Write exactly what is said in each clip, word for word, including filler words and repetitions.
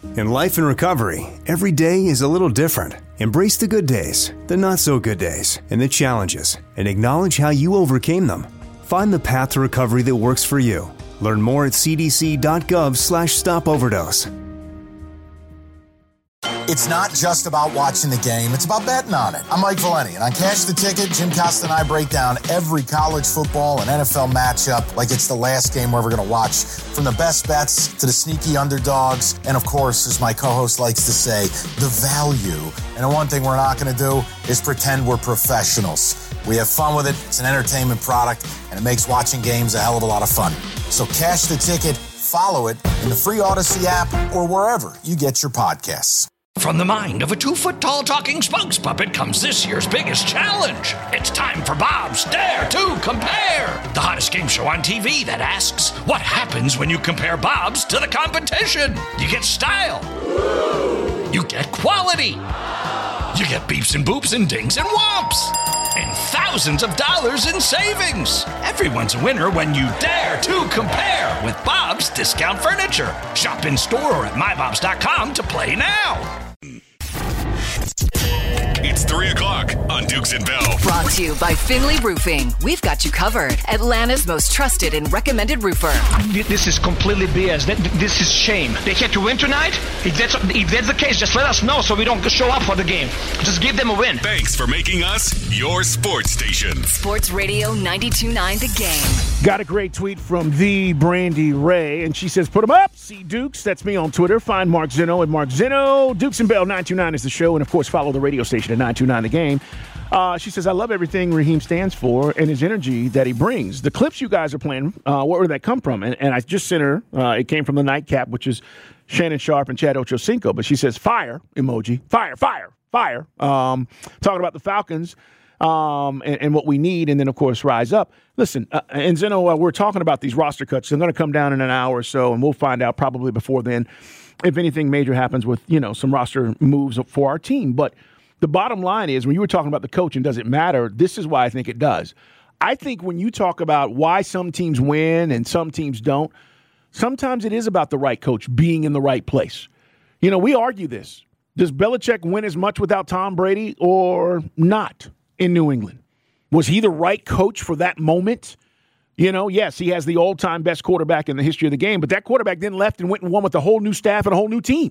In life and recovery, every day is a little different. Embrace the good days, the not so good days, and the challenges, and acknowledge how you overcame them. Find the path to recovery that works for you. Learn more at cdc.gov slash stop overdose. It's not just about watching the game, it's about betting on it. I'm Mike Valeni, and on Cash the Ticket, Jim Costa and I break down every college football and N F L matchup like it's the last game we're ever going to watch. From the best bets to the sneaky underdogs, and of course, as my co-host likes to say, the value. And the one thing we're not going to do is pretend we're professionals. We have fun with it, it's an entertainment product, and it makes watching games a hell of a lot of fun. So Cash the Ticket, follow it in the free Odyssey app or wherever you get your podcasts. From the mind of a two-foot-tall talking spokes puppet comes this year's biggest challenge. It's time for Bob's Dare to Compare, the hottest game show on T V that asks, what happens when you compare Bob's to the competition? You get style. You get quality. You get beeps and boops and dings and whomps. And thousands of dollars in savings. Everyone's a winner when you dare to compare with Bob's Discount Furniture. Shop in store or at my bobs dot com to play now. It's three o'clock on Dukes and Bell. Brought to you by Finley Roofing. We've got you covered. Atlanta's most trusted and recommended roofer. This is completely B S. This is shame. They had to win tonight? If that's, if that's the case, just let us know so we don't show up for the game. Just give them a win. Thanks for making us your sports station. Sports Radio ninety-two point nine The Game. Got a great tweet from the Brandy Ray, and she says, put them up. See Dukes. That's me on Twitter. Find Mark Zinno at Mark Zinno. Dukes and Bell nine two nine is the show, and of course, follow the radio station at nine two nine The Game. Uh, she says, I love everything Raheem stands for and his energy that he brings. The clips you guys are playing, uh, where did that come from? And, and I just sent her, uh, it came from the Nightcap, which is Shannon Sharp and Chad Ochocinco. But she says, fire emoji, fire, fire, fire. Um, talking about the Falcons um, and, and what we need, and then, of course, rise up. Listen, uh, and Zeno, uh, we're talking about these roster cuts. They're going to come down in an hour or so, and we'll find out probably before then if anything major happens with, you know, some roster moves for our team. But the bottom line is, when you were talking about the coaching, does it matter? This is why I think it does. I think when you talk about why some teams win and some teams don't, sometimes it is about the right coach being in the right place. You know, we argue this. Does Belichick win as much without Tom Brady or not in New England? Was he the right coach for that moment? You know, yes, he has the all-time best quarterback in the history of the game, but that quarterback then left and went and won with a whole new staff and a whole new team.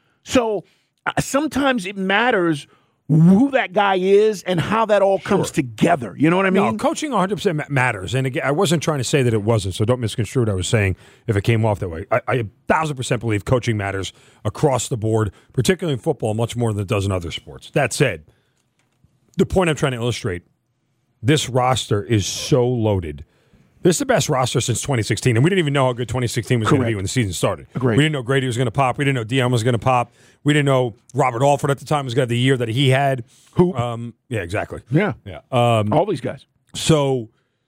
So uh, sometimes it matters who that guy is and how that all comes sure. together. You know what I mean? No, coaching one hundred percent matters. And again, I wasn't trying to say that it wasn't, so don't misconstrue what I was saying if it came off that way. I, I a thousand percent believe coaching matters across the board, particularly in football, much more than it does in other sports. That said, the point I'm trying to illustrate, this roster is so loaded. This is the best roster since twenty sixteen, and we didn't even know how good twenty sixteen was going to be when the season started. Agreed. We didn't know Grady was going to pop. We didn't know Dion was going to pop. We didn't know Robert Alford at the time was going to have the year that he had. Who? Um, yeah, exactly. Yeah. Yeah. Um, All these guys. So,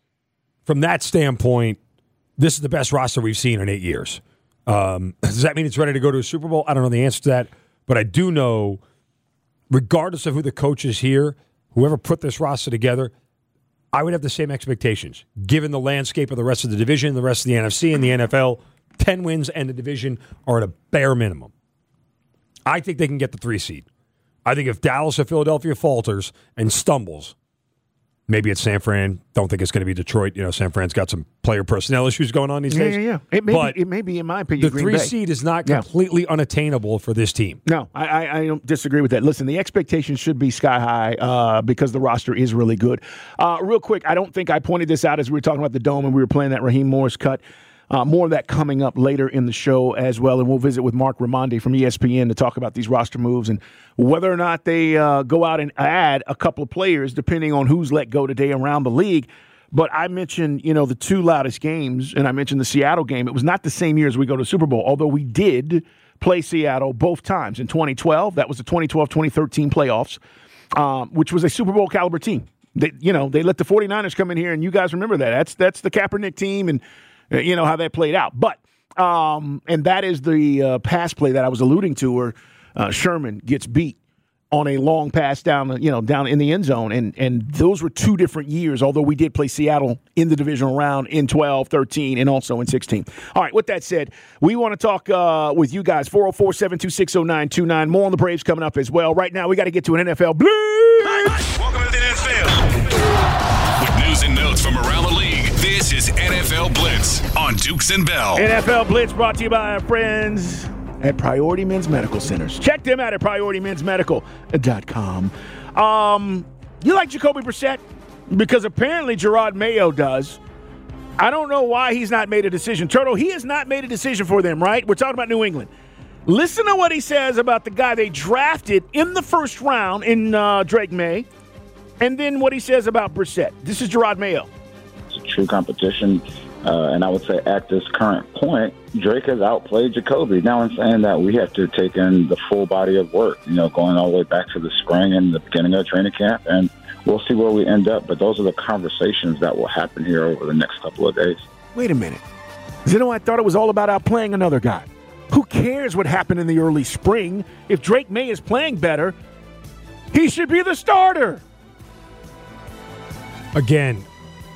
from that standpoint, this is the best roster we've seen in eight years. Um, does that mean it's ready to go to a Super Bowl? I don't know the answer to that, but I do know, regardless of who the coach is here, whoever put this roster together, I would have the same expectations. Given the landscape of the rest of the division, the rest of the N F C and the N F L, ten wins and the division are at a bare minimum. I think they can get the three seed. I think if Dallas or Philadelphia falters and stumbles, maybe it's San Fran. Don't think it's going to be Detroit. You know, San Fran's got some player personnel issues going on these yeah, days. Yeah, yeah, It may, but be, it may be, in my opinion, the Green three Bay. seed is not Yeah. completely unattainable for this team. No, I, I, I don't disagree with that. Listen, the expectations should be sky high uh, because the roster is really good. Uh, real quick, I don't think I pointed this out as we were talking about the Dome and we were playing that Raheem Morris cut. Uh, more of that coming up later in the show as well, and we'll visit with Mark Raimondi from E S P N to talk about these roster moves and whether or not they uh, go out and add a couple of players depending on who's let go today around the league. But I mentioned, you know, the two loudest games, and I mentioned the Seattle game. It was not the same year as we go to Super Bowl, although we did play Seattle both times. In twenty twelve, that was the twenty twelve twenty thirteen playoffs, um, which was a Super Bowl caliber team. They, you know, they let the 49ers come in here, and you guys remember that. That's that's the Kaepernick team, and you know how that played out. But, um, and that is the uh, pass play that I was alluding to where uh, Sherman gets beat on a long pass down, you know, down in the end zone. And and those were two different years, although we did play Seattle in the divisional round in twelve, thirteen, and also in sixteen. All right, with that said, we want to talk uh, with you guys, four oh four, seven two six, oh nine two nine. More on the Braves coming up as well. Right now, we got to get to an N F L Blitz. Welcome to the N F L. With news and notes from around the league, this is N F L Blitz on Dukes and Bell. N F L Blitz brought to you by our friends at Priority Men's Medical Centers. Check them out at priority men's medical dot com. Um, you like Jacoby Brissett? Because apparently Gerard Mayo does. I don't know why he's not made a decision. Turtle, he has not made a decision for them, right? We're talking about New England. Listen to what he says about the guy they drafted in the first round in uh, Drake May, and then what he says about Brissett. This is Gerard Mayo. It's a true competition. Uh, and I would say at this current point, Drake has outplayed Jacoby. Now I'm saying that we have to take in the full body of work, you know, going all the way back to the spring and the beginning of training camp, and we'll see where we end up. But those are the conversations that will happen here over the next couple of days. Wait a minute. Zeno, I thought it was all about outplaying another guy. Who cares what happened in the early spring? If Drake May is playing better, he should be the starter. Again,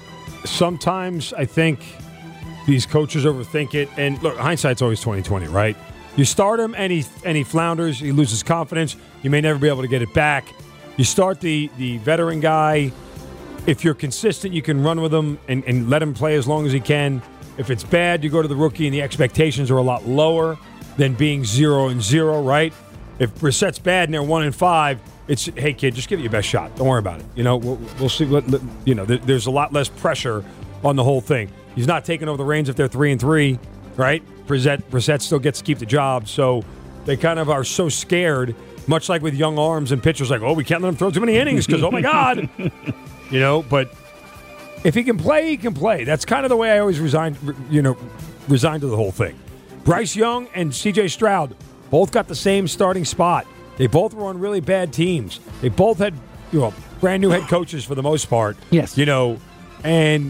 sometimes I think these coaches overthink it. And look, hindsight's always twenty twenty, right? You start him and he, and he flounders, he loses confidence. You may never be able to get it back. You start the, the veteran guy. If you're consistent, you can run with him and, and let him play as long as he can. If it's bad, you go to the rookie and the expectations are a lot lower than being zero and zero, right? If Brissett's bad and they're one and five, it's, hey, kid, just give it your best shot. Don't worry about it. You know, we'll, we'll see what, you know, there, there's a lot less pressure on the whole thing. He's not taking over the reins if they're three and three, right? Brissett, Brissett still gets to keep the job. So they kind of are so scared, much like with young arms and pitchers, like, oh, we can't let him throw too many innings because, oh, my God. You know, but if he can play, he can play. That's kind of the way I always resigned, you know, resigned to the whole thing. Bryce Young and C J Stroud both got the same starting spot. They both were on really bad teams. They both had, you know, brand new head coaches for the most part. Yes. You know, and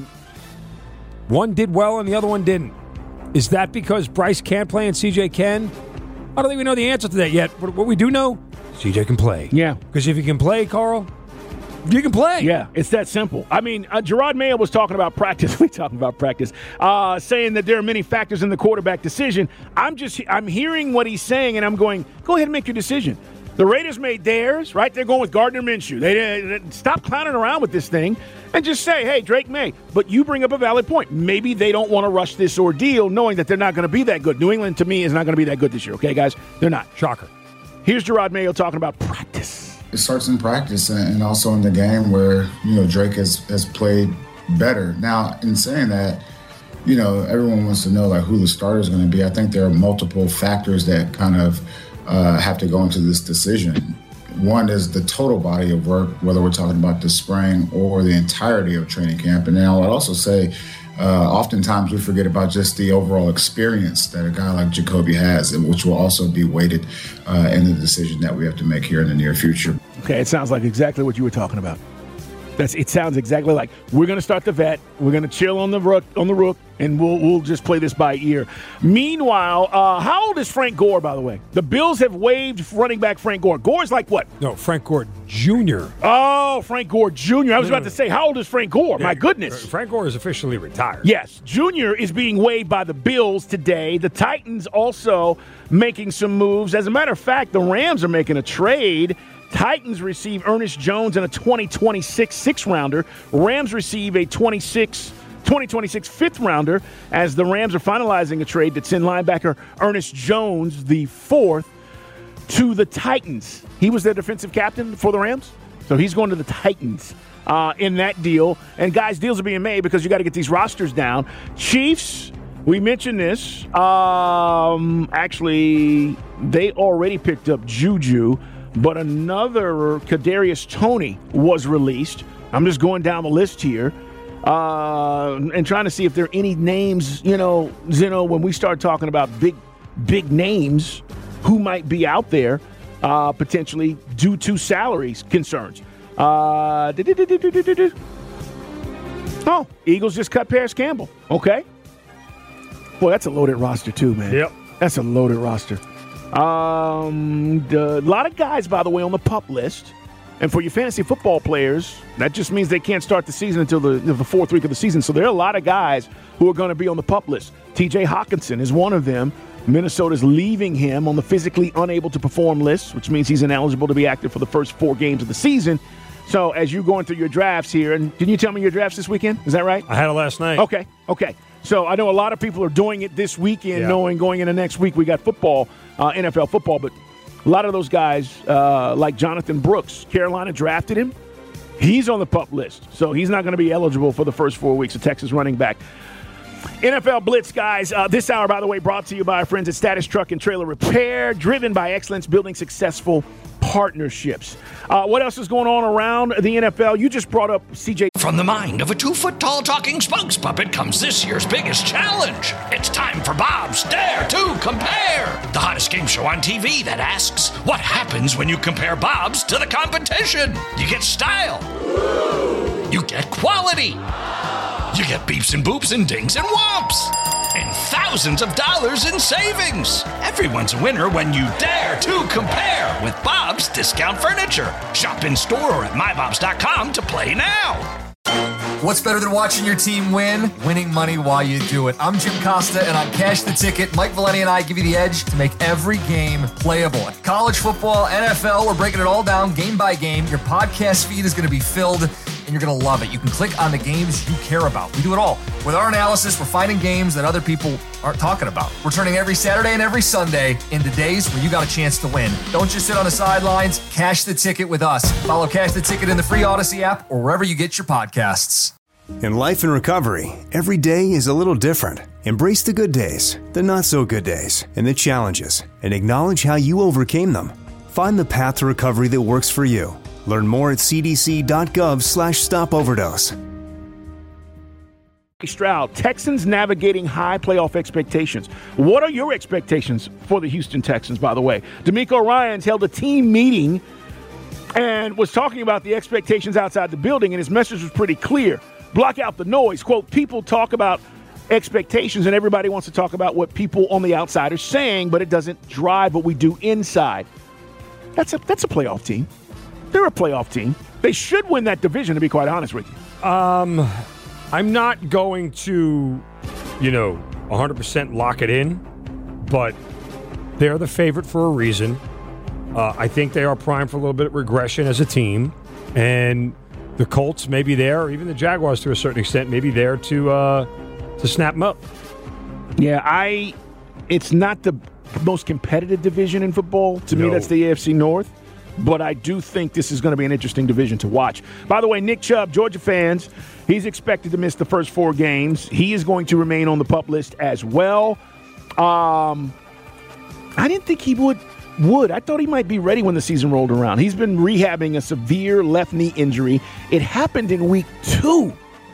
one did well and the other one didn't. Is that because Bryce can't play and C J can? I don't think we know the answer to that yet. But what we do know, C J can play. Yeah. Because if he can play, Carl, you can play. Yeah, it's that simple. I mean, uh, Gerard Mayo was talking about practice. We talking about practice, uh, saying that there are many factors in the quarterback decision. I'm just, I'm hearing what he's saying, and I'm going, go ahead and make your decision. The Raiders made theirs, right? They're going with Gardner Minshew. They, they, they stop clowning around with this thing and just say, hey, Drake May. But you bring up a valid point. Maybe they don't want to rush this ordeal knowing that they're not going to be that good. New England, to me, is not going to be that good this year, okay, guys? They're not. Shocker. Here's Gerard Mayo talking about practice. It starts in practice and also in the game where, you know, Drake has, has played better. Now, in saying that, you know, everyone wants to know, like, who the starter is going to be. I think there are multiple factors that kind of uh, have to go into this decision. One is the total body of work, whether we're talking about the spring or the entirety of training camp. And then I would also say, uh, oftentimes we forget about just the overall experience that a guy like Jacoby has, which will also be weighted uh, in the decision that we have to make here in the near future. Okay, it sounds like exactly what you were talking about. That's. It sounds exactly like we're going to start the vet. We're going to chill on the rook, on the rook, and we'll we'll just play this by ear. Meanwhile, uh, how old is Frank Gore, by the way? The Bills have waived running back Frank Gore. Gore's like what? No, Frank Gore Junior Oh, Frank Gore Junior I was no, about no, to say, how old is Frank Gore? Yeah, my goodness. Frank Gore is officially retired. Yes. Junior is being waived by the Bills today. The Titans also making some moves. As a matter of fact, the Rams are making a trade. Titans receive Ernest Jones and a twenty twenty-six sixth-rounder. Rams receive a twenty twenty-six fifth-rounder as the Rams are finalizing a trade that send linebacker Ernest Jones, the fourth, to the Titans. He was their defensive captain for the Rams, so he's going to the Titans uh, in that deal. And, guys, deals are being made because you got to get these rosters down. Chiefs, we mentioned this. Um, actually, they already picked up Juju. But another Kadarius Toney was released. I'm just going down the list here uh, and trying to see if there are any names, you know, Zeno, when we start talking about big, big names, who might be out there uh, potentially due to salaries concerns. Uh, oh, Eagles just cut Paris Campbell. Okay. Boy, that's a loaded roster too, man. Yep. That's a loaded roster. Um, a lot of guys, by the way, on the PUP list. And for your fantasy football players, that just means they can't start the season until the, the fourth week of the season. So there are a lot of guys who are going to be on the PUP list. T J Hawkinson is one of them. Minnesota's leaving him on the physically unable to perform list, which means he's ineligible to be active for the first four games of the season. So as you're going through your drafts here, and didn't you tell me your drafts this weekend? Is that right? I had it last night. Okay, okay. So I know a lot of people are doing it this weekend, yeah. knowing going into next week we got football, uh, N F L football, but a lot of those guys, uh, like Jonathan Brooks, Carolina drafted him. He's on the PUP list, so he's not going to be eligible for the first four weeks of Texas running back. N F L Blitz, guys. Uh, this hour, by the way, brought to you by our friends at Status Truck and Trailer Repair, driven by excellence, building successful partnerships. Uh, what else is going on around the N F L? You just brought up C J. From the mind of a two-foot-tall talking spokes puppet comes this year's biggest challenge. It's time for Bob's Dare to Compare, the hottest game show on T V that asks, what happens when you compare Bob's to the competition? You get style. You get quality. You get beeps and boops and dings and whomps. And thousands of dollars in savings. Everyone's a winner when you dare to compare with Bob's Discount Furniture. Shop in store or at my bobs dot com to play now. What's better than watching your team win? Winning money while you do it. I'm Jim Costa, and on Cash the Ticket, Mike Valeni and I give you the edge to make every game playable. College football, N F L, we're breaking it all down game by game. Your podcast feed is going to be filled, and you're going to love it. You can click on the games you care about. We do it all. With our analysis, we're finding games that other people aren't talking about. We're turning every Saturday and every Sunday into days where you got a chance to win. Don't just sit on the sidelines. Cash the Ticket with us. Follow Cash the Ticket in the free Odyssey app or wherever you get your podcasts. In life and recovery, every day is a little different. Embrace the good days, the not so good days, and the challenges, and acknowledge how you overcame them. Find the path to recovery that works for you. Learn more at cdc.gov slash stop overdose. Stroud, Texans navigating high playoff expectations. What are your expectations for the Houston Texans, by the way? DeMeco Ryans held a team meeting and was talking about the expectations outside the building, and his message was pretty clear. Block out the noise. Quote, people talk about expectations, and everybody wants to talk about what people on the outside are saying, but it doesn't drive what we do inside. That's a that's a playoff team. They're a playoff team. They should win that division, to be quite honest with you. Um, I'm not going to, you know, one hundred percent lock it in, but they're the favorite for a reason. Uh, I think they are primed for a little bit of regression as a team, and the Colts may be there, or even the Jaguars to a certain extent, may be there to uh, to snap them up. Yeah, I. It's not the most competitive division in football. To no. me, that's the A F C North. But I do think this is going to be an interesting division to watch. By the way, Nick Chubb, Georgia fans, he's expected to miss the first four games. He is going to remain on the PUP list as well. Um, I didn't think he would. Would. I thought he might be ready when the season rolled around. He's been rehabbing a severe left knee injury. It happened in week two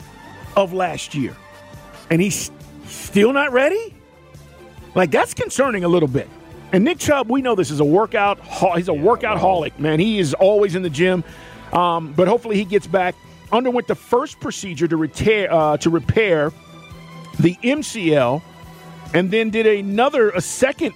of last year. And he's still not ready? Like, that's concerning a little bit. And Nick Chubb, we know this is a workout. He's a yeah, workout holic, man. He is always in the gym. Um, but hopefully he gets back. Underwent the first procedure to, repair, uh, to repair the M C L, and then did another, a second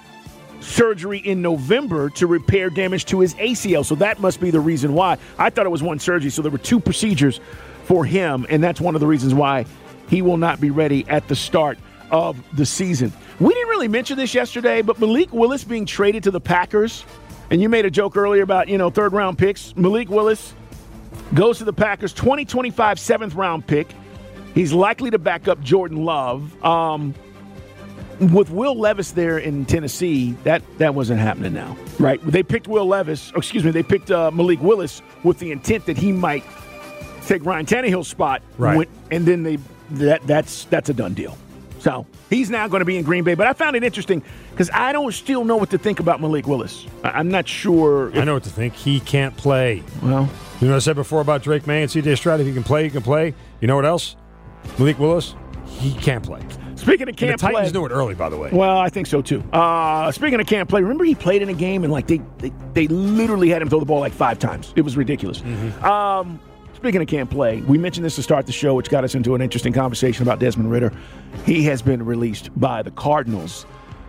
surgery in November to repair damage to his A C L. So that must be the reason why. I thought it was one surgery, so there were two procedures for him, and that's one of the reasons why he will not be ready at the start of the season. We didn't really mention this yesterday, but Malik Willis being traded to the Packers, and you made a joke earlier about, you know, third-round picks. Malik Willis goes to the Packers, twenty twenty-five seventh-round pick. He's likely to back up Jordan Love. Um, with Will Levis there in Tennessee, that, that wasn't happening now, right? They picked Will Levis, or excuse me, they picked uh, Malik Willis with the intent that he might take Ryan Tannehill's spot, right? When, and then they that that's that's a done deal. So he's now going to be in Green Bay. But I found it interesting because I don't still know what to think about Malik Willis. I'm not sure. If, I know what to think. He can't play. Well, you know what I said before about Drake May and C J Stroud? If he can play, he can play. You know what else? Malik Willis, he can't play. Speaking of can't and the Titans play, knew it early, by the way. Well, I think so too. Uh, speaking of can't play, remember he played in a game and like they, they they literally had him throw the ball like five times. It was ridiculous. Mm-hmm. Um, speaking of can't play, we mentioned this to start the show, which got us into an interesting conversation about Desmond Ridder. He has been released by the Cardinals.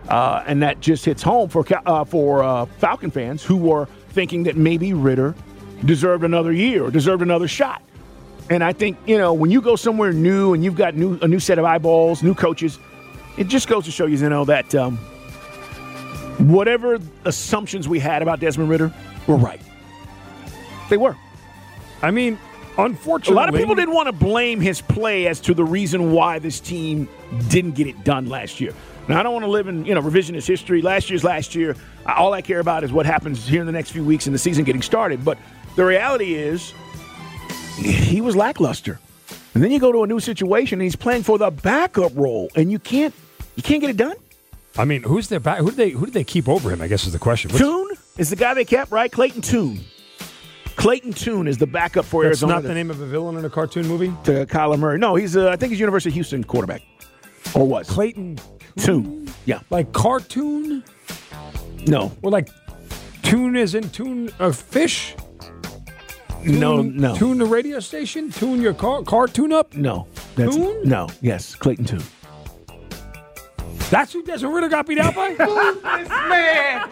Uh, and that just hits home for uh, for uh, Falcon fans who were thinking that maybe Ridder deserved another year or deserved another shot. And I think, you know, when you go somewhere new and you've got new a new set of eyeballs, new coaches, it just goes to show you, you know, that um, whatever assumptions we had about Desmond Ridder were right. They were. I mean, unfortunately, a lot of people didn't want to blame his play as to the reason why this team didn't get it done last year. Now, I don't want to live in, you know, revisionist history. Last year's last year. All I care about is what happens here in the next few weeks in the season getting started. But the reality is he was lackluster. And then you go to a new situation and he's playing for the backup role, and you can't you can't get it done. I mean, who's their back? Who did they who did they keep over him? I guess is the question. What's, Tune is the guy they kept, right? Clayton Tune. Clayton Tune is the backup for That's Arizona. That's not the name of a villain in a cartoon movie? To Kyler Murray. No, he's uh, I think he's University of Houston quarterback. Or was. Clayton Tune. Yeah. Like cartoon? No. Or like tune as in tune a fish? Tune, no, no. Tune the radio station? Tune your car car tune up? No. That's, tune? No. Yes. Clayton Tune. That's who Desmond Ridder got beat out by? Who's this man?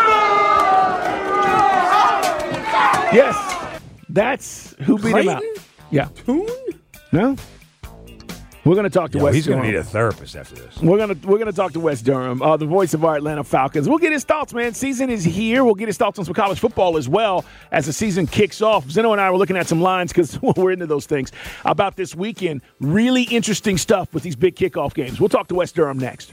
Yes. That's who beat Clayton? him out. Yeah. Tune? No. We're going to talk to Yo, Wes He's going Durham. to need a therapist after this. We're going to we're going to talk to Wes Durham, uh, the voice of our Atlanta Falcons. We'll get his thoughts, man. Season is here. We'll get his thoughts on some college football as well as the season kicks off. Zeno and I were looking at some lines because we're into those things about this weekend. Really interesting stuff with these big kickoff games. We'll talk to Wes Durham next.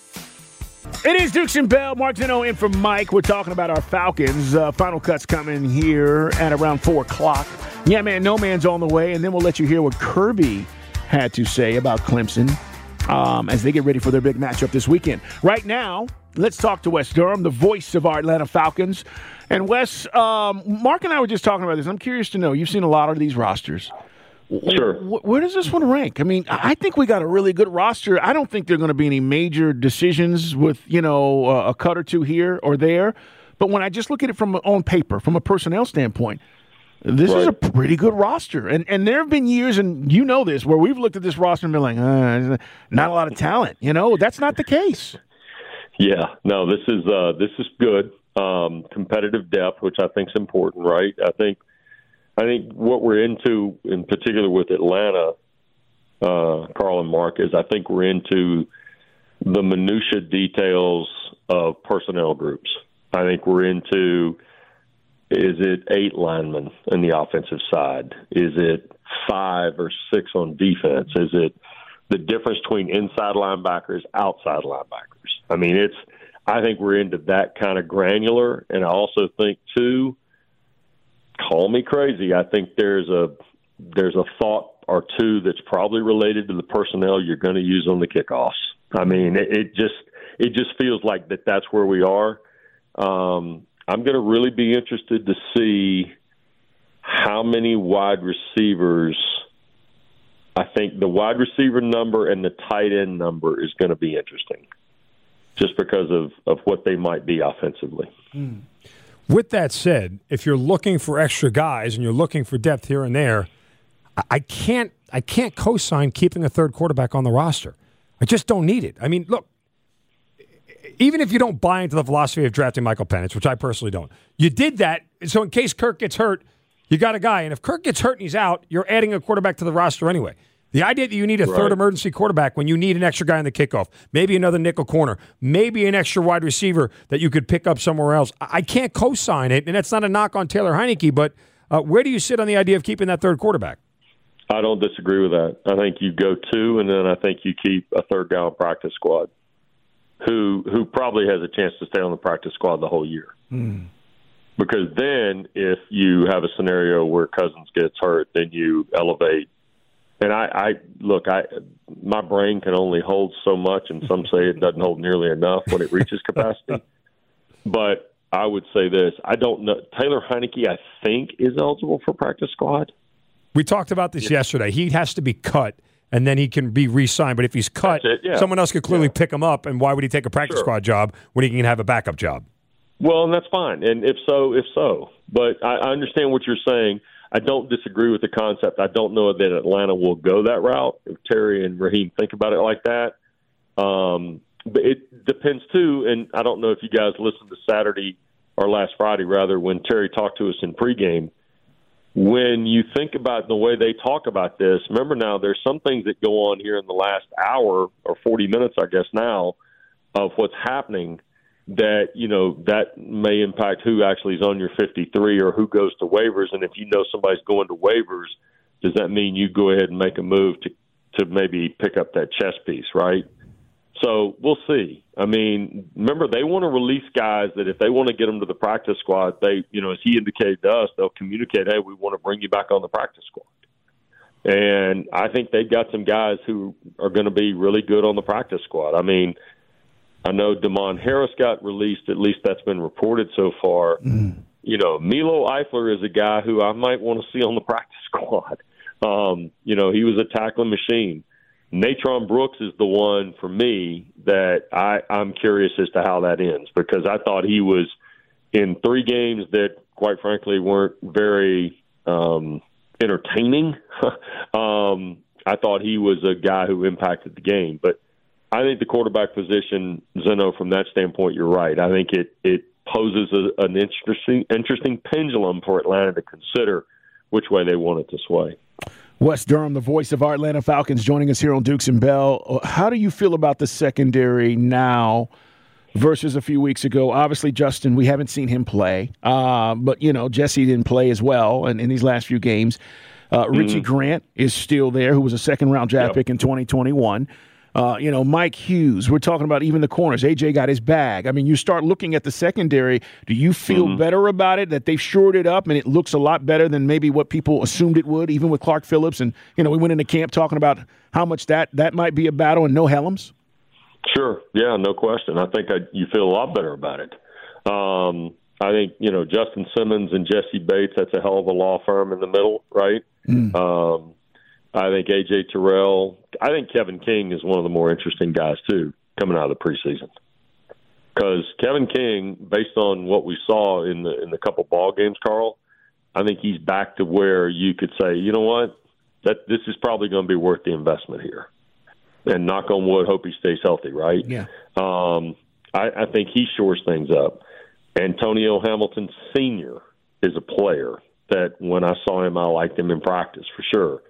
It is Dukes and Bell. Mark Zeno in for Mike. We're talking about our Falcons. Uh, final cuts coming here at around four o'clock. Yeah, man, no man's on the way, and then we'll let you hear what Kirby had to say about Clemson um, as they get ready for their big matchup this weekend. Right now, let's talk to Wes Durham, the voice of our Atlanta Falcons. And Wes, um, Mark and I were just talking about this. I'm curious to know, you've seen a lot of these rosters. Sure. Where does this one rank? I mean, I think we got a really good roster. I don't think there are going to be any major decisions with, you know, a cut or two here or there. But when I just look at it from on paper, from a personnel standpoint, this right. is a pretty good roster. And and there have been years, and you know this, where we've looked at this roster and been like, uh, not a lot of talent. You know, that's not the case. Yeah. No, this is uh, this is good. Um, competitive depth, which I think is important, right? I think I think what we're into, in particular with Atlanta, uh, Carl and Mark, is I think we're into the minutia details of personnel groups. I think we're into, is it eight linemen on the offensive side? Is it five or six on defense? Is it the difference between inside linebackers, outside linebackers? I mean, it's. I think we're into that kind of granular, and I also think too. Call me crazy. I think there's a there's a thought or two that's probably related to the personnel you're going to use on the kickoffs. I mean, it, it just it just feels like that. That's where we are. Um, I'm going to really be interested to see how many wide receivers. I think the wide receiver number and the tight end number is going to be interesting, just because of, of what they might be offensively. Mm. With that said, if you're looking for extra guys and you're looking for depth here and there, I can't I can't co-sign keeping a third quarterback on the roster. I just don't need it. I mean, look, even if you don't buy into the philosophy of drafting Michael Penix, which I personally don't, you did that, so in case Kirk gets hurt, you got a guy. And if Kirk gets hurt and he's out, you're adding a quarterback to the roster anyway. The idea that you need a right. third emergency quarterback when you need an extra guy in the kickoff, maybe another nickel corner, maybe an extra wide receiver that you could pick up somewhere else, I can't co-sign it, and that's not a knock on Taylor Heinicke, but uh, where do you sit on the idea of keeping that third quarterback? I don't disagree with that. I think you go two, and then I think you keep a third guy on practice squad who who probably has a chance to stay on the practice squad the whole year. Mm. Because then if you have a scenario where Cousins gets hurt, then you elevate. And I, I look, I my brain can only hold so much, and some say it doesn't hold nearly enough when it reaches capacity. But I would say this: I don't know. Taylor Heinicke, I think, is eligible for practice squad. We talked about this yeah. yesterday. He has to be cut, and then he can be re-signed. But if he's cut, yeah. someone else could clearly yeah. pick him up. And why would he take a practice sure. squad job when he can have a backup job? Well, and that's fine. And if so, if so. But I, I understand what you're saying. I don't disagree with the concept. I don't know that Atlanta will go that route if Terry and Raheem think about it like that. Um, but it depends too, and I don't know if you guys listened to Saturday or last Friday, rather, when Terry talked to us in pregame. When you think about the way they talk about this, remember now, there's some things that go on here in the last hour or forty minutes, I guess now, of what's happening that, you know, that may impact who actually is on your fifty-three or who goes to waivers. And if you know somebody's going to waivers, does that mean you go ahead and make a move to, to maybe pick up that chess piece, right? So we'll see. I mean, remember, they want to release guys that if they want to get them to the practice squad, they, you know, as he indicated to us, they'll communicate, hey, we want to bring you back on the practice squad. And I think they've got some guys who are going to be really good on the practice squad. I mean, I know Damon Harris got released. At least that's been reported so far. Mm. You know, Milo Eifler is a guy who I might want to see on the practice squad. Um, you know, he was a tackling machine. Natron Brooks is the one for me that I, I'm curious as to how that ends, because I thought he was in three games that, quite frankly, weren't very um, entertaining. um, I thought he was a guy who impacted the game. But I think the quarterback position, Zeno, from that standpoint, you're right. I think it, it poses a, an interesting, interesting pendulum for Atlanta to consider which way they want it to sway. Wes Durham, the voice of our Atlanta Falcons, joining us here on Dukes and Bell. How do you feel about the secondary now versus a few weeks ago? Obviously, Justin, we haven't seen him play, uh, but, you know, Jesse didn't play as well in, in these last few games. Uh, Richie mm-hmm. Grant is still there, who was a second-round draft yep. pick in twenty twenty-one. Uh, you know, Mike Hughes. We're talking about even the corners. A J got his bag. I mean, you start looking at the secondary. Do you feel mm-hmm. better about it, that they've shored it up and it looks a lot better than maybe what people assumed it would, even with Clark Phillips? And, you know, we went into camp talking about how much that, that might be a battle and no Helms. Sure. Yeah, no question. I think I, you feel a lot better about it. Um, I think, you know, Justin Simmons and Jesse Bates, that's a hell of a law firm in the middle, right? Mm. Um, I think A J Terrell. I think Kevin King is one of the more interesting guys, too, coming out of the preseason. Because Kevin King, based on what we saw in the in the couple ball games, Carl, I think he's back to where you could say, you know what, that this is probably going to be worth the investment here. And knock on wood, hope he stays healthy, right? Yeah. Um, I, I think he shores things up. Antonio Hamilton Senior is a player that when I saw him, I liked him in practice for sure.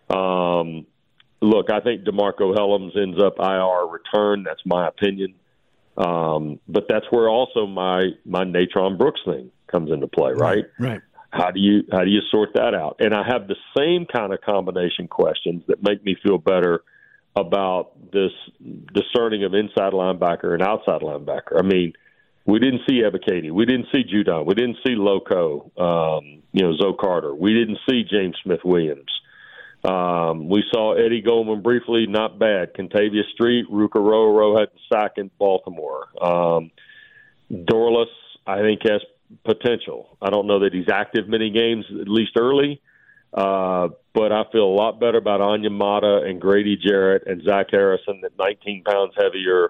Um, look, I think DeMarco Helms ends up I R return. That's my opinion. Um, but that's where also my, my Natron Brooks thing comes into play, right? Right. How do you, how do you sort that out? And I have the same kind of combination questions that make me feel better about this discerning of inside linebacker and outside linebacker. I mean, we didn't see Ebiketie. We didn't see Judon. We didn't see Loco, um, you know, Zoe Carter. We didn't see James Smith-Williams. Um, we saw Eddie Goldman briefly, not bad. Contavious Street, Ruka Roro had the sack in Baltimore. Um, Dorless, I think, has potential. I don't know that he's active many games, at least early, uh, but I feel a lot better about Onyemata and Grady Jarrett and Zach Harrison at nineteen pounds heavier,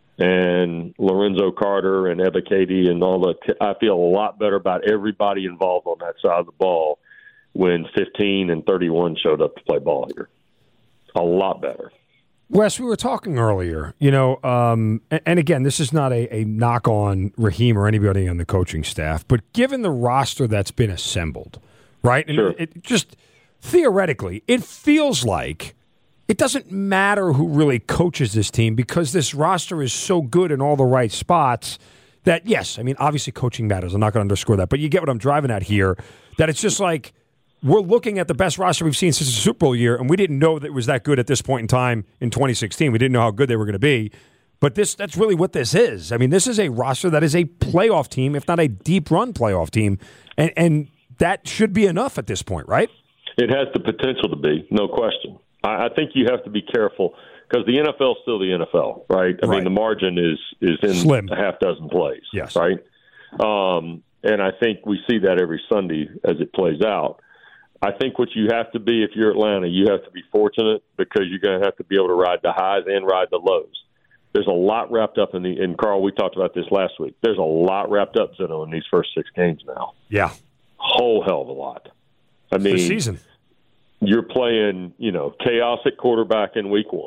and Lorenzo Carter and Ebiketie and all that. I feel a lot better about everybody involved on that side of the ball when fifteen and thirty-one showed up to play ball here. A lot better. Wes, we were talking earlier, you know, um, and, and again, this is not a, a knock on Raheem or anybody on the coaching staff, but given the roster that's been assembled, right? And sure. it, it just theoretically, it feels like it doesn't matter who really coaches this team because this roster is so good in all the right spots that, yes, I mean, obviously coaching matters. I'm not going to underscore that, but you get what I'm driving at here, that it's just like, we're looking at the best roster we've seen since the Super Bowl year, and we didn't know that it was that good at this point in time in twenty sixteen. We didn't know how good they were going to be. But this that's really what this is. I mean, this is a roster that is a playoff team, if not a deep-run playoff team, and, and that should be enough at this point, right? It has the potential to be, no question. I, I think you have to be careful because the N F L is still the N F L, right? I right. mean, the margin is, is in Slim. a half dozen plays, yes. right? Um, and I think we see that every Sunday as it plays out. I think what you have to be if you're Atlanta, you have to be fortunate because you're going to have to be able to ride the highs and ride the lows. There's a lot wrapped up in the – and, Carl, we talked about this last week. There's a lot wrapped up, Zeno, in these first six games now. Yeah. Whole hell of a lot. I mean, the season. You're playing, you know, chaos at quarterback in week one.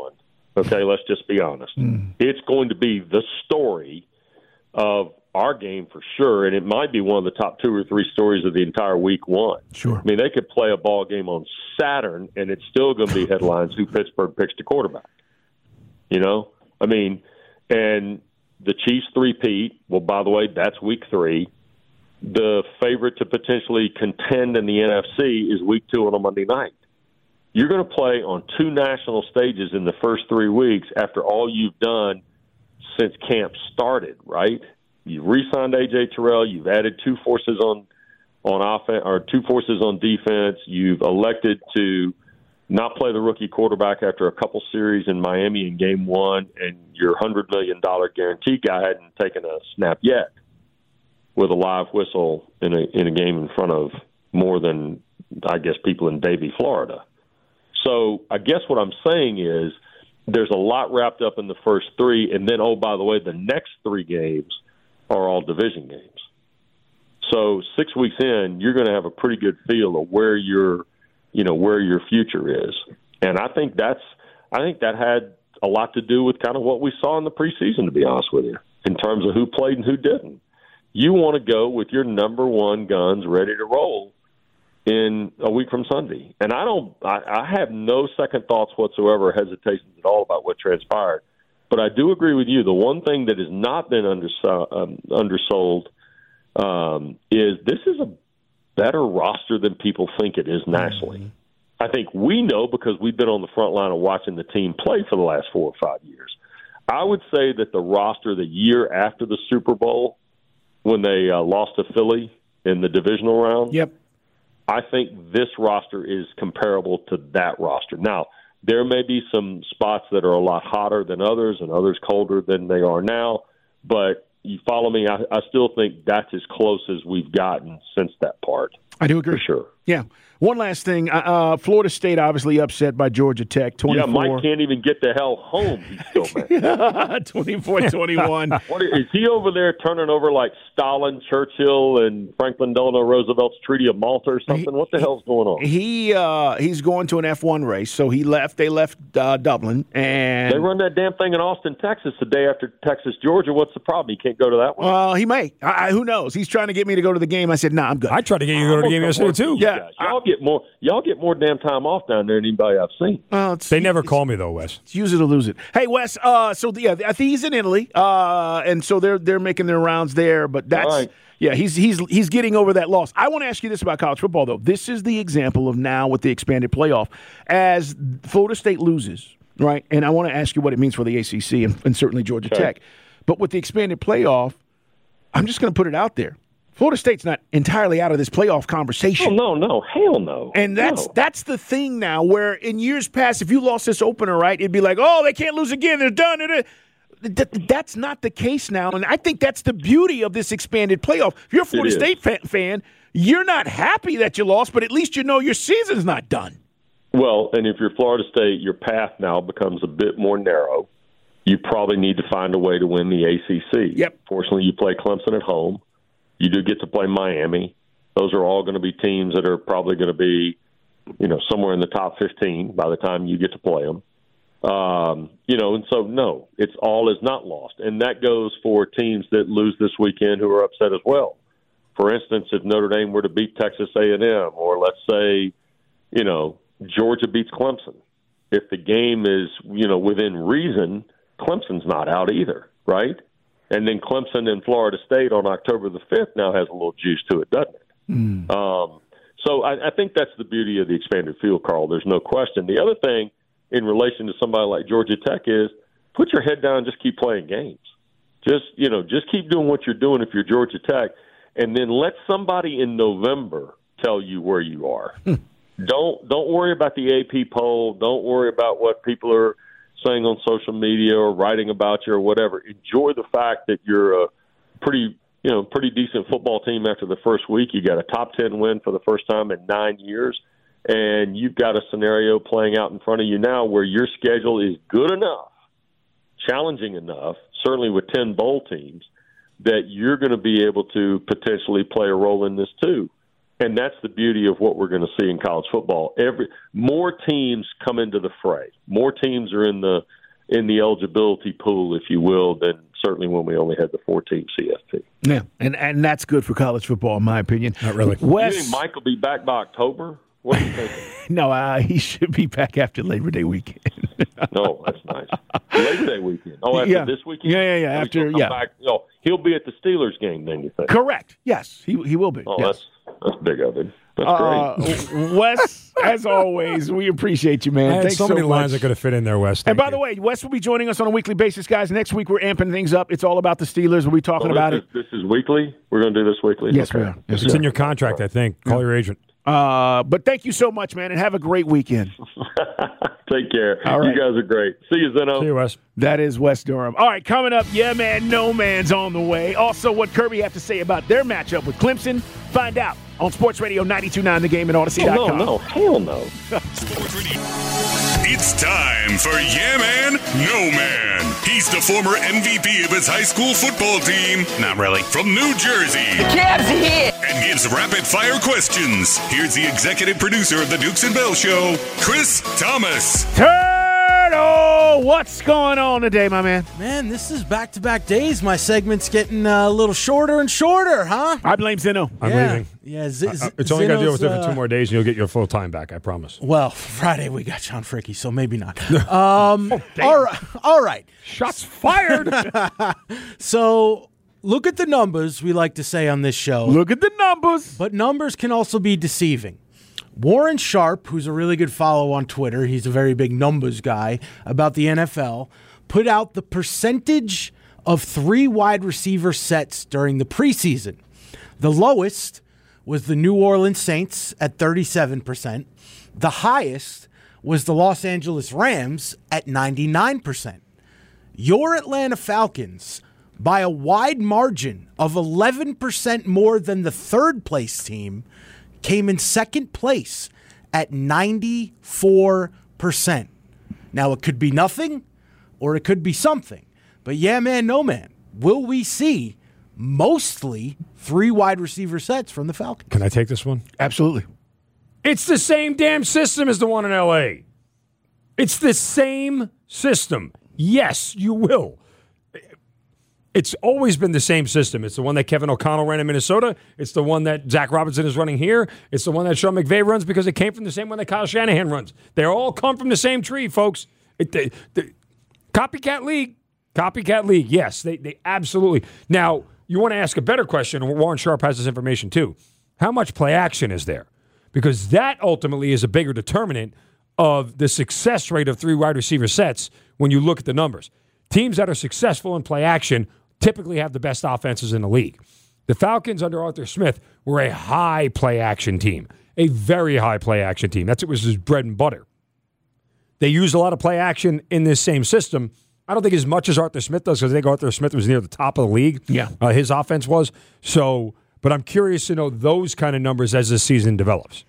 Okay, let's just be honest. Mm. It's going to be the story of our game for sure, and it might be one of the top two or three stories of the entire week one. Sure. I mean, they could play a ball game on Saturn, and it's still going to be headlines who Pittsburgh picks the quarterback. You know? I mean, and the Chiefs three-peat, well, by the way, that's week three. The favorite to potentially contend in the N F C is week two on a Monday night. You're going to play on two national stages in the first three weeks after all you've done since camp started, right? You've re-signed A J Terrell. You've added two forces on on offense or two forces on defense. You've elected to not play the rookie quarterback after a couple series in Miami in game one, and your one hundred million dollars guarantee guy hadn't taken a snap yet with a live whistle in a in a game in front of more than, I guess, people in Davie, Florida. So I guess what I'm saying is there's a lot wrapped up in the first three, and then, oh, by the way, the next three games are all division games. So six weeks in, you're going to have a pretty good feel of where your, you know, where your future is. And I think that's, I think that had a lot to do with kind of what we saw in the preseason, to be honest with you, in terms of who played and who didn't. You want to go with your number one guns ready to roll in a week from Sunday. And I don't, I, I have no second thoughts whatsoever, or hesitations at all about what transpired. But I do agree with you. The one thing that has not been undersold, um, undersold um, is this is a better roster than people think it is nationally. Mm-hmm. I think we know because we've been on the front line of watching the team play for the last four or five years. I would say that the roster the year after the Super Bowl, when they uh, lost to Philly in the divisional round, yep, I think this roster is comparable to that roster. Now, there may be some spots that are a lot hotter than others and others colder than they are now, but you follow me, I, I still think that's as close as we've gotten since that part. I do agree. For sure. Yeah. One last thing. Uh, Florida State obviously upset by Georgia Tech. twenty-four Yeah, Mike can't even get the hell home. He's still mad. twenty-four twenty-one. What is he over there turning over like Stalin, Churchill, and Franklin Delano Roosevelt's Treaty of Malta or something? He, what the hell's going on? He uh, he's going to an F one race, so he left. They left uh, Dublin, and they run that damn thing in Austin, Texas, the day after Texas, Georgia. What's the problem? He can't go to that one. Well, he may. I, I, who knows? He's trying to get me to go to the game. I said, "No, nah, I'm good." I tried to get you to go to the game yesterday too. Yeah, y'all get more. Y'all get more damn time off down there than anybody I've seen. Well, it's, they never call me though, Wes. It's use it or lose it. Hey, Wes. Uh, so yeah, I think he's in Italy, uh, and so they're they're making their rounds there. But that's right. yeah, he's he's he's getting over that loss. I want to ask you this about college football though. This is the example of now with the expanded playoff as Florida State loses, right? And I want to ask you what it means for the A C C and, and certainly Georgia okay. Tech. But with the expanded playoff, I'm just going to put it out there. Florida State's not entirely out of this playoff conversation. Oh, no, no. Hell no. And that's no. that's the thing now where in years past, if you lost this opener, right, it'd be like, oh, they can't lose again. They're done. That's not the case now. And I think that's the beauty of this expanded playoff. If you're a Florida State fan, fan, you're not happy that you lost, but at least you know your season's not done. Well, and if you're Florida State, your path now becomes a bit more narrow. You probably need to find a way to win the A C C. Yep. Fortunately, you play Clemson at home. You do get to play Miami. Those are all going to be teams that are probably going to be, you know, somewhere in the top fifteen by the time you get to play them. Um, you know, and so, no, it's all is not lost. And that goes for teams that lose this weekend who are upset as well. For instance, if Notre Dame were to beat Texas A and M, or let's say, you know, Georgia beats Clemson. If the game is, you know, within reason, Clemson's not out either, right? And then Clemson and Florida State on October the fifth now has a little juice to it, doesn't it? Mm. Um, so I, I think that's the beauty of the expanded field, Carl. There's no question. The other thing in relation to somebody like Georgia Tech is put your head down and just keep playing games. Just, you know, just keep doing what you're doing if you're Georgia Tech, and then let somebody in November tell you where you are. Don't don't worry about the A P poll. Don't worry about what people are saying on social media or writing about you or whatever. Enjoy the fact that you're a pretty, you know, pretty decent football team after the first week. You got a top ten win for the first time in nine years, and you've got a scenario playing out in front of you now where your schedule is good enough, challenging enough, certainly with ten bowl teams, that you're going to be able to potentially play a role in this too. And that's the beauty of what we're going to see in college football. Every more teams come into the fray. More teams are in the in the eligibility pool, if you will, than certainly when we only had the four-team C F P. Yeah, and, and that's good for college football, in my opinion. Not really. Wes, You think Mike will be back by October? What do you think? no, uh, he should be back after Labor Day weekend. No, that's nice. Labor Day weekend. Oh, after Yeah. this weekend? Yeah, yeah, yeah, Oh, after- he'll come yeah. Back. No, he'll be at the Steelers game then, you think? Correct. Yes, he he will be. Oh, yes. that's that's big of him. That's Uh, great. Wes, as always, we appreciate you, man. I had Thanks so so many lines much. that could have fit in there, Wes. And Thank by you. the way, Wes will be joining us on a weekly basis, guys. Next week, we're amping things up. It's all about the Steelers. We'll be talking Oh, about this, it. This is weekly? We're going to do this weekly? Yes, Okay. we are. Yes, it's we in your contract, I think. Call your agent. Uh, but thank you so much, man, and have a great weekend. Take care. All right. You guys are great. See you, Zeno. See you, Wes. That is Wes Durham. All right, coming up, yeah, man, no man's on the way. Also, what Kirby have to say about their matchup with Clemson. Find out on Sports Radio ninety-two point nine The Game and Odyssey dot Oh, com. no, no. Hell no. It's time for Yeah Man, No Man. He's the former M V P of his high school football team. Not really. From New Jersey. The Cavs are here. And gives rapid fire questions. Here's the executive producer of the Dukes and Bell Show, Chris Thomas. Turtle, what's going on today, my man? Man, this is back-to-back days. My segment's getting uh, a little shorter and shorter, huh? I blame Zeno. I'm yeah. leaving. Yeah, Z- Uh, Z- it's only got to deal with it Zeno's, for two uh, more days, and you'll get your full time back. I promise. Well, Friday we got John Fricky, so maybe not. Um, all right, all right. Shots fired. So look at the numbers, we like to say on this show. Look at the numbers. But numbers can also be deceiving. Warren Sharp, who's a really good follow on Twitter, he's a very big numbers guy about the N F L, put out the percentage of three wide receiver sets during the preseason. The lowest was the New Orleans Saints at thirty-seven percent. The highest was the Los Angeles Rams at ninety-nine percent. Your Atlanta Falcons, by a wide margin of eleven percent more than the third place team, came in second place at ninety-four percent. Now, it could be nothing or it could be something. But yeah, man, no man. Will we see mostly three wide receiver sets from the Falcons? Can I take this one? Absolutely. It's the same damn system as the one in L A. It's the same system. Yes, you will. It's always been the same system. It's the one that Kevin O'Connell ran in Minnesota. It's the one that Zach Robinson is running here. It's the one that Sean McVay runs because it came from the same one that Kyle Shanahan runs. They all come from the same tree, folks. It, the, the, copycat league. Copycat league, yes. They, they absolutely. Now, you want to ask a better question. Warren Sharp has this information too. How much play action is there? Because that ultimately is a bigger determinant of the success rate of three wide receiver sets when you look at the numbers. Teams that are successful in play action typically have the best offenses in the league. The Falcons under Arthur Smith were a high play action team, a very high play action team. That's it was his bread and butter. They used a lot of play action in this same system. I don't think as much as Arthur Smith does because I think Arthur Smith was near the top of the league. Yeah. Uh, his offense was. So, but I'm curious to know those kind of numbers as the season develops.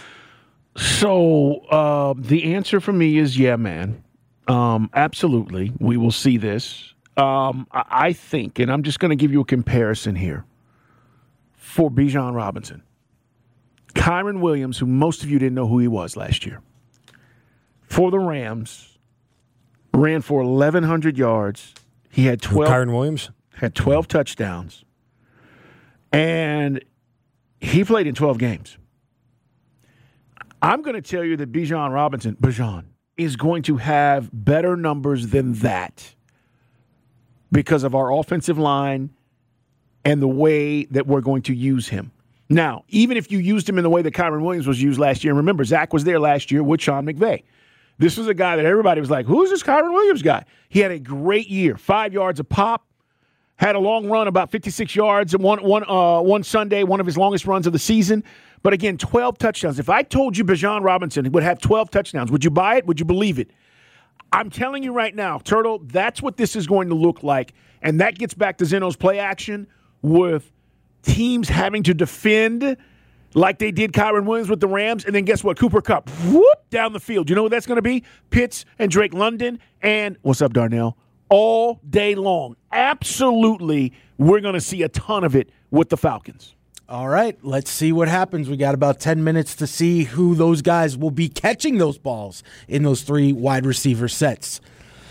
So uh, the answer for me is yeah, man. Um, absolutely. We will see this. Um, I, I think, and I'm just going to give you a comparison here for Bijan Robinson. Kyron Williams, who most of you didn't know who he was last year, for the Rams, ran for eleven hundred yards. He had twelve. Kyron Williams? Had twelve touchdowns. And he played in twelve games. I'm going to tell you that Bijan Robinson, Bijan, is going to have better numbers than that because of our offensive line and the way that we're going to use him. Now, even if you used him in the way that Kyron Williams was used last year, and remember, Zach was there last year with Sean McVay. This was a guy that everybody was like, who's this Kyron Williams guy? He had a great year, five yards a pop, had a long run, about fifty-six yards, and one, one, uh, one Sunday, one of his longest runs of the season. But again, twelve touchdowns. If I told you Bijan Robinson would have twelve touchdowns, would you buy it? Would you believe it? I'm telling you right now, Turtle, that's what this is going to look like. And that gets back to Zeno's play action with teams having to defend like they did Kyron Williams with the Rams. And then guess what? Cooper Kupp, whoop, down the field. You know what that's going to be? Pitts and Drake London and, what's up, Darnell? All day long. Absolutely, we're going to see a ton of it with the Falcons. All right, let's see what happens. We got about ten minutes to see who those guys will be catching those balls in those three wide receiver sets.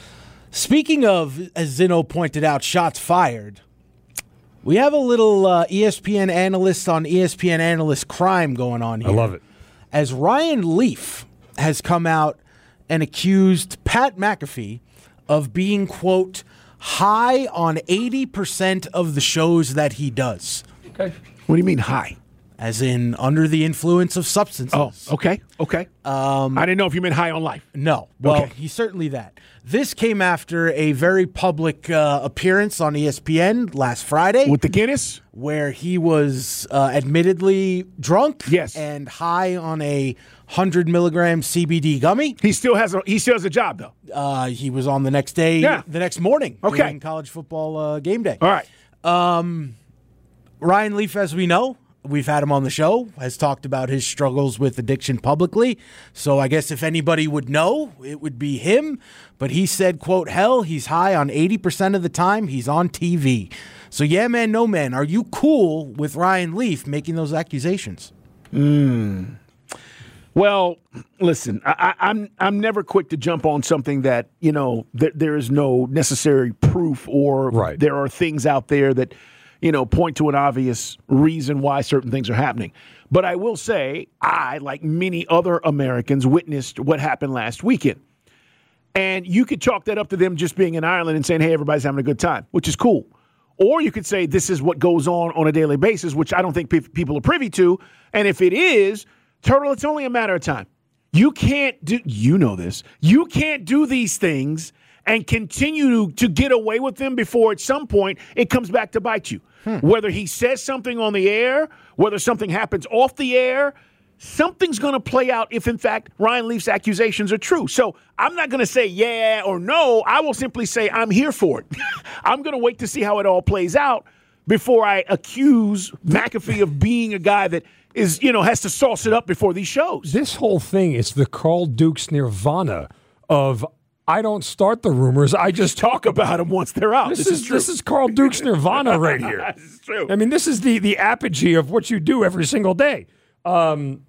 Speaking of, as Zinno pointed out, shots fired, we have a little uh, E S P N analyst on E S P N analyst crime going on here. I love it. As Ryan Leaf has come out and accused Pat McAfee of being, quote, high on eighty percent of the shows that he does. Okay. What do you mean high? As in under the influence of substances. Oh, okay, okay. Um, I didn't know if you meant high on life. No. Well, Okay. he's certainly that. This came after a very public uh, appearance on E S P N last Friday. With the Guinness? Where he was uh, admittedly drunk. Yes. And high on a one hundred milligram C B D gummy. He still has a, he still has a job, though. Uh, he was on the next day, Yeah. the next morning. Okay. During college football uh, game day. All right. Um, Ryan Leaf, as we know, we've had him on the show, has talked about his struggles with addiction publicly. So I guess if anybody would know, it would be him. But he said, quote, hell, he's high on eighty percent of the time he's on T V. So yeah, man, no, man. Are you cool with Ryan Leaf making those accusations? Mm. Well, listen, I, I, I'm I'm never quick to jump on something that, you know, th- there is no necessary proof or Right. there are things out there that, you know, point to an obvious reason why certain things are happening. But I will say, I, like many other Americans, witnessed what happened last weekend. And you could chalk that up to them just being in Ireland and saying, hey, everybody's having a good time, which is cool. Or you could say this is what goes on on a daily basis, which I don't think pe- people are privy to. And if it is, Turtle, it's only a matter of time. You can't do, you know this, you can't do these things and continue to, to get away with them before at some point it comes back to bite you. Hmm. Whether he says something on the air, whether something happens off the air, something's going to play out if, in fact, Ryan Leaf's accusations are true. So I'm not going to say yeah or no. I will simply say I'm here for it. I'm going to wait to see how it all plays out before I accuse McAfee of being a guy that is, you know, has to sauce it up before these shows. This whole thing is the Carl Dukes nirvana of I don't start the rumors, I just talk about them once they're out. This, This is, is true. this is Carl Dukes nirvana right here. This is true. I mean, this is the the apogee of what you do every single day. Um,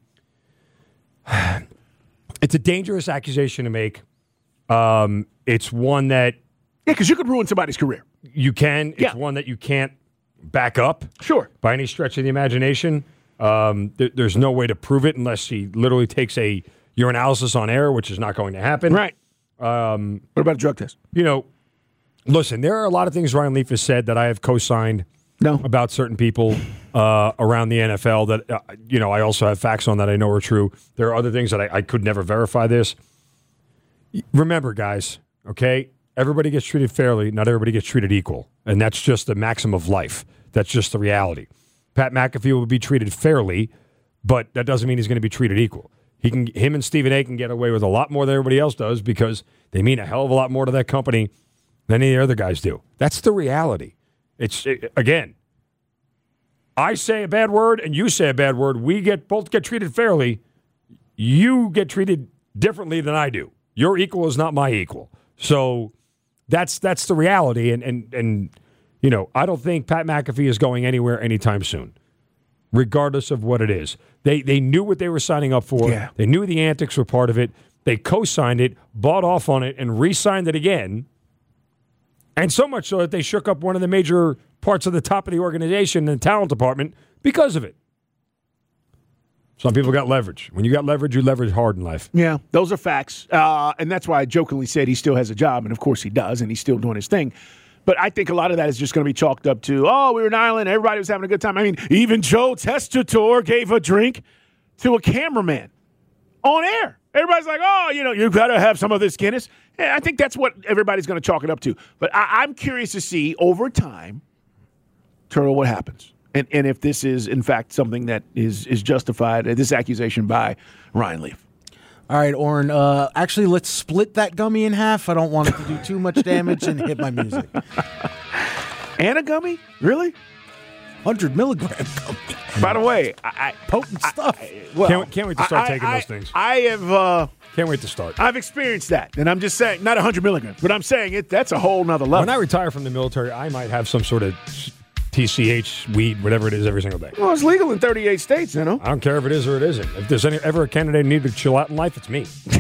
it's a dangerous accusation to make. Um, it's one that yeah, because you could ruin somebody's career. You can. It's Yeah. one that you can't back up. Sure. By any stretch of the imagination. Um, th- there's no way to prove it unless he literally takes a urinalysis on air, which is not going to happen. Right. Um, what about a drug test? You know, listen, there are a lot of things Ryan Leaf has said that I have co-signed no. about certain people uh, around the N F L that, uh, you know, I also have facts on that I know are true. There are other things that I, I could never verify this. Remember, guys, okay, everybody gets treated fairly. Not everybody gets treated equal. And that's just the maxim of life. That's just the reality. Pat McAfee will be treated fairly, but that doesn't mean he's going to be treated equal. He can, him and Stephen A. can get away with a lot more than everybody else does because they mean a hell of a lot more to that company than any of the other guys do. That's the reality. It's it, again, I say a bad word and you say a bad word. We get both get treated fairly. You get treated differently than I do. Your equal is not my equal. So that's that's the reality. And and and you know, I don't think Pat McAfee is going anywhere anytime soon, regardless of what it is. They they knew what they were signing up for. Yeah. They knew the antics were part of it. They co-signed it, bought off on it, and re-signed it again. And so much so that they shook up one of the major parts of the top of the organization and the talent department because of it. Some people got leverage. When you got leverage, you leverage hard in life. Yeah, those are facts. Uh, and that's why I jokingly said he still has a job, and of course he does, and he's still doing his thing. But I think a lot of that is just going to be chalked up to, oh, we were in Ireland, everybody was having a good time. I mean, even Joe Testator gave a drink to a cameraman on air. Everybody's like, oh, you know, you got to have some of this Guinness. And I think that's what everybody's going to chalk it up to. But I, I'm curious to see over time, Turtle, what happens. And and if this is, in fact, something that is, is justified, uh, this accusation by Ryan Leaf. All right, Oren, uh, actually, let's split that gummy in half. I don't want it to do too much damage and hit my music. And a gummy? Really? one hundred milligram gummy. By the way, I, potent stuff. I, well, Can't, can't wait to start I, taking I, those things. I have. Uh, Can't wait to start. I've experienced that, and I'm just saying, not one hundred milligrams, but I'm saying it. That's a whole nother level. When I retire from the military, I might have some sort of T C H, weed, whatever it is, every single day. Well, it's legal in thirty-eight states, you know. I don't care if it is or it isn't. If there's any, ever a candidate who needs to chill out in life, it's me.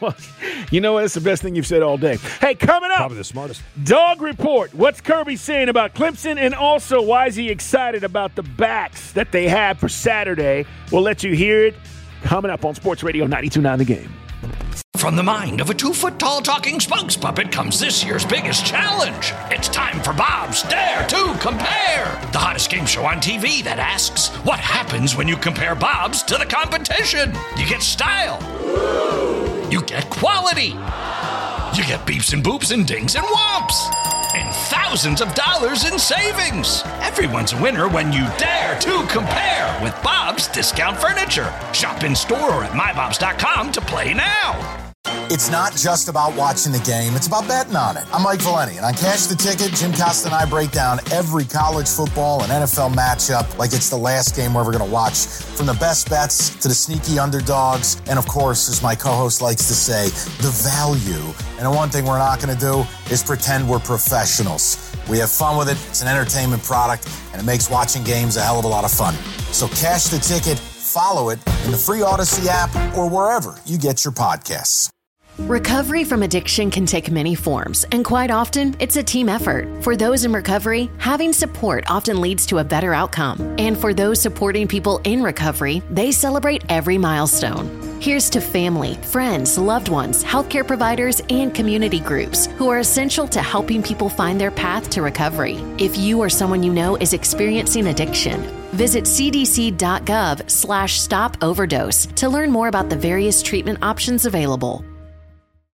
You know what? That's the best thing you've said all day. Hey, coming up. Probably the smartest. Dog Report. What's Kirby saying about Clemson? And also, why is he excited about the backs that they have for Saturday? We'll let you hear it coming up on Sports Radio ninety-two point nine The Game. From the mind of a two-foot-tall talking spokes puppet comes this year's biggest challenge. It's time for Bob's Dare to Compare, the hottest game show on T V that asks, what happens when you compare Bob's to the competition? You get style. You get quality. You get beeps and boops and dings and whomps. And thousands of dollars in savings. Everyone's a winner when you dare to compare with Bob's Discount Furniture. Shop in store or at my bobs dot com to play now. It's not just about watching the game, it's about betting on it. I'm Mike Valeni, and on Cash the Ticket, Jim Costa and I break down every college football and N F L matchup like it's the last game we're ever going to watch, from the best bets to the sneaky underdogs, and of course, as my co-host likes to say, the value. And the one thing we're not going to do is pretend we're professionals. We have fun with it, it's an entertainment product, and it makes watching games a hell of a lot of fun. So Cash the Ticket, follow it in the free Odyssey app or wherever you get your podcasts. Recovery from addiction can take many forms, and quite often, it's a team effort. For those in recovery, having support often leads to a better outcome. And for those supporting people in recovery, they celebrate every milestone. Here's to family, friends, loved ones, healthcare providers, and community groups who are essential to helping people find their path to recovery. If you or someone you know is experiencing addiction, visit c d c dot gov slash stop overdose to learn more about the various treatment options available.